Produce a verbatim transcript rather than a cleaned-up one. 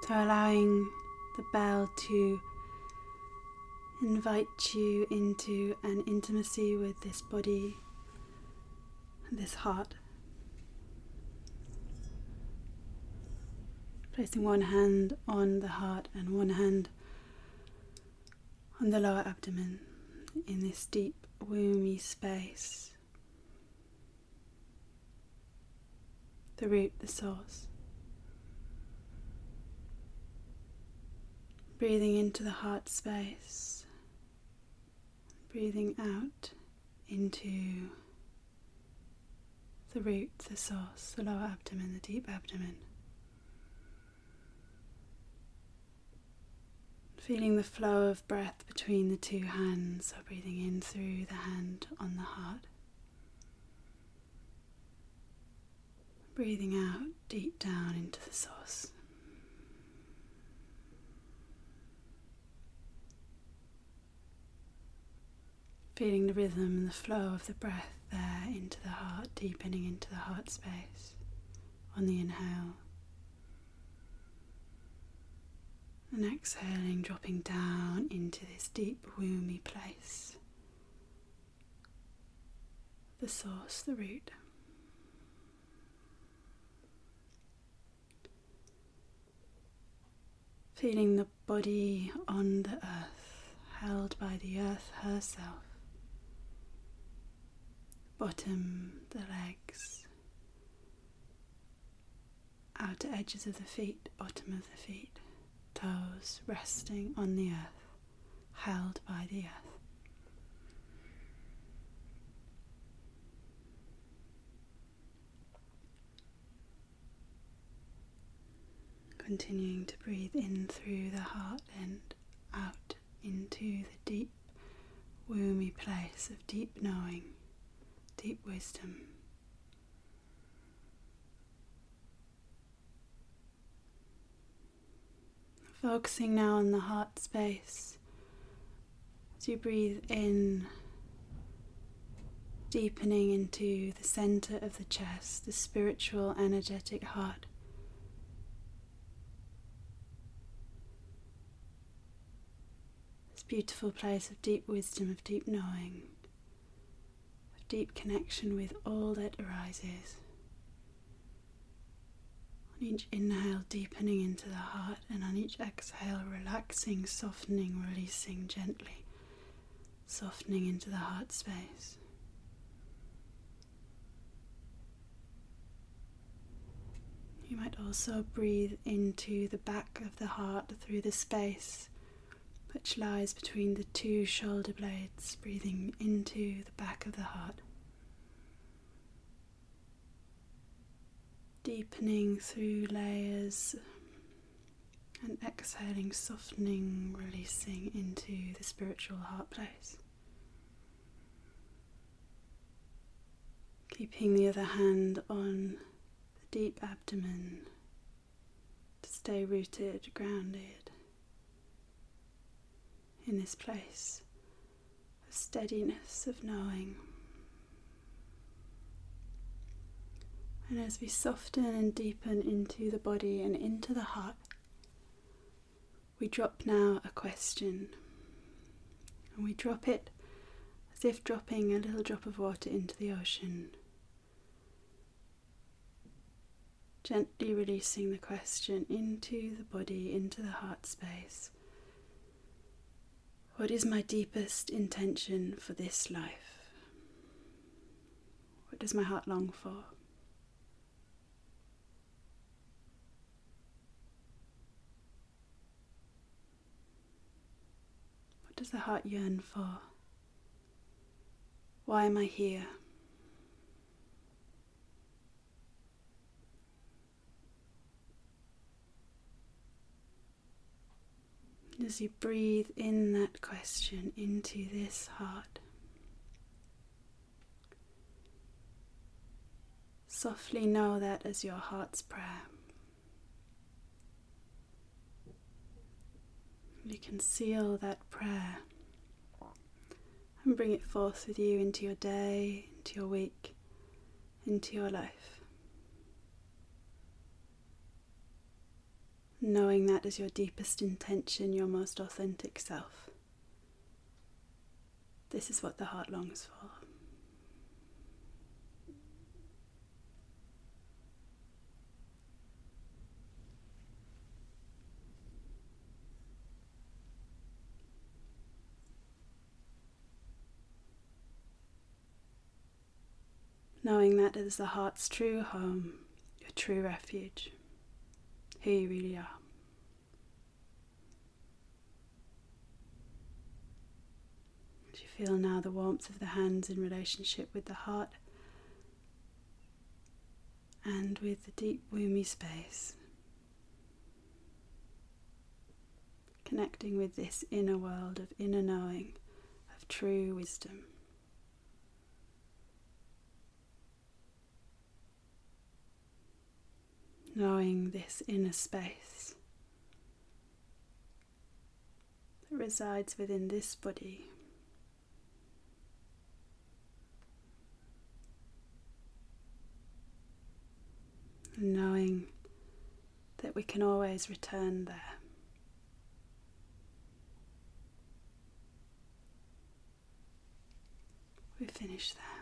So allowing the bell to invite you into an intimacy with this body, this heart. Placing one hand on the heart and one hand on the lower abdomen in this deep, womby space. The root, the source. Breathing into the heart space. Breathing out into the root, the source, the lower abdomen, the deep abdomen. Feeling the flow of breath between the two hands, so breathing in through the hand on the heart. Breathing out deep down into the source. Feeling the rhythm and the flow of the breath there into the heart, deepening into the heart space on the inhale. And exhaling, dropping down into this deep, womby place. The source, the root. Feeling the body on the earth, held by the earth herself. Bottom, the legs, outer edges of the feet, bottom of the feet, toes resting on the earth, held by the earth. Continuing to breathe in through the heart and out into the deep, womby place of deep knowing, deep wisdom. Focusing now on the heart space as you breathe in, deepening into the center of the chest, the spiritual, energetic heart. This beautiful place of deep wisdom, of deep knowing, of deep connection with all that arises. On each inhale, deepening into the heart, and on each exhale, relaxing, softening, releasing gently, softening into the heart space. You might also breathe into the back of the heart through the space which lies between the two shoulder blades, breathing into the back of the heart. Deepening through layers and exhaling, softening, releasing into the spiritual heart place. Keeping the other hand on the deep abdomen to stay rooted, grounded in this place of steadiness, of knowing. And as we soften and deepen into the body and into the heart, we drop now a question. And we drop it as if dropping a little drop of water into the ocean. Gently releasing the question into the body, into the heart space. What is my deepest intention for this life? What does my heart long for? What does the heart yearn for? Why am I here? As you breathe in that question into this heart, softly know that as your heart's prayer. You can seal that prayer and bring it forth with you into your day, into your week, into your life. knowing that as your deepest intention, your most authentic self. This is what the heart longs for. Knowing that it is the heart's true home, your true refuge, who you really are. As you feel now the warmth of the hands in relationship with the heart and with the deep womby space, connecting with this inner world of inner knowing, of true wisdom. Knowing this inner space that resides within this body. And knowing that we can always return there. We finish there.